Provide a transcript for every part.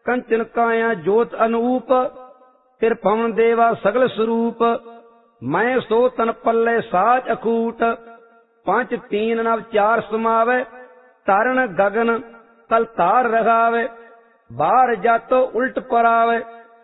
कंचन काया जोत अनूप, तिर पवन देवा सगल स्वरूप। मैं सो तन पल्ले साच अकूट, पंच तीन नव चार समावे। तारण गगन तल तार रखावे, बाहर जातो उल्ट परावे।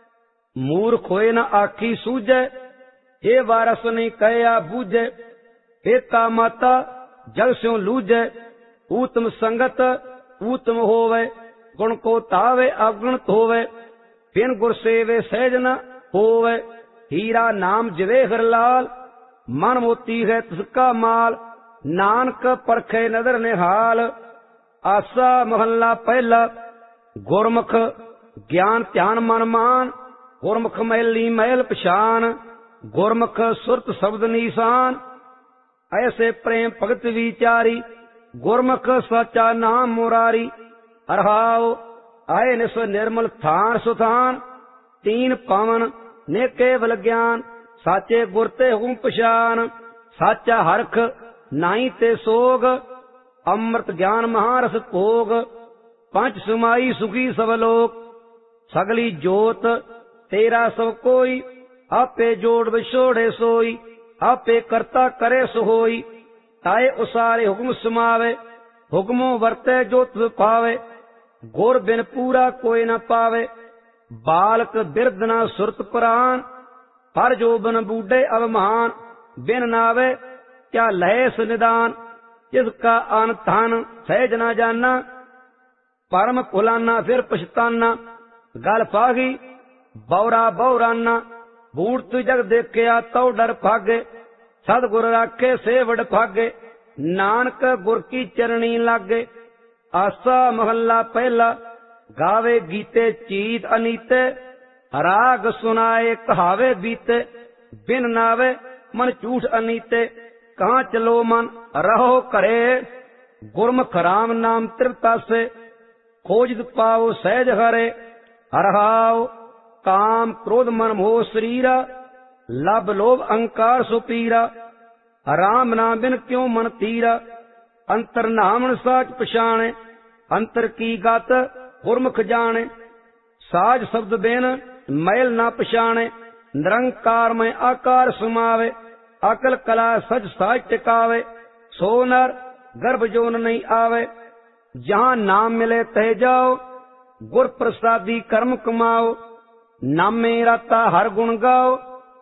मूर्ख होए न आखी सूझे, हे वारस नहीं कहया बूझे। हे ता माता जग स्यों लूझे, ऊतम संगत ऊतम होवे। गुण को तावे अवगुणत होवे, बिन गुर सेवे सहज न होवे। हीरा नाम जवेहर लाल, मन मोती है तिसका माल। नानक परखे नदर निहाल, आसा महला पहला। गुरमुख ज्ञान ध्यान मन मान, गुरमुख मैली मैल पछान। गुरमुख सुरत शब्द निशान, ऐसे प्रेम भगत विचारी। गुरमुख सचा नाम मुरारी। अरहाओ आए निस निर्मल थान सुथान, तीन पवन ने केवल ज्ञान। साचे गुर ते हुम पछान, साचा हरख नाई ते सोग। अमृत ज्ञान महारस भोग, पंच सुमाई सुखी सब लोक। सगली जोत तेरा सब कोई, आपे जोड़ विछोड़े सोई। आपे करता करे सोई, ताए उसारे हुक्म समावे। हुक्मों वर्ते जो तुझ पावे, गुर बिन पूरा कोई न पावे। बालक बिरद न सुरत पुराण, पर जो बन बूढ़े अवमान। बिन नावे क्या लहेस निदान, जिसका अन धन सहज न जाना। परम भुलाना फिर पछताना, गल फागी बौरा बौराना। बूढ़ जग देखिया तो डर भागे, सदगुर राखे सेवड़ भागे। नानक गुर की चरणी लागे, आसा महला पहला। गावे गीते चीत अनीते, राग सुनाए कहावे बीते। बिन नावे मन झूठ अनीते, कहाँ चलो मन रहो करे। गुरमुख राम नाम तृप्ता से, खोज पाओ सहज हरे। हरहाओ काम क्रोध मन मोह शरीरा, लब लोभ अहंकार सुपीरा। राम नाम बिन क्यों मन तीरा, अंतर नामन साच पछाणे। अंतर की गत गुरमुख जाने, साज शब्द बिन मैल ना पछाणे। निरंकार में आकार समावे, अकल कला सच साज टिकावे। सो नर गर्भ जोन नहीं आवे, जहाँ नाम मिले तह जाओ। गुर प्रसादी कर्म कमाओ, नामे राता हर गुण गाओ।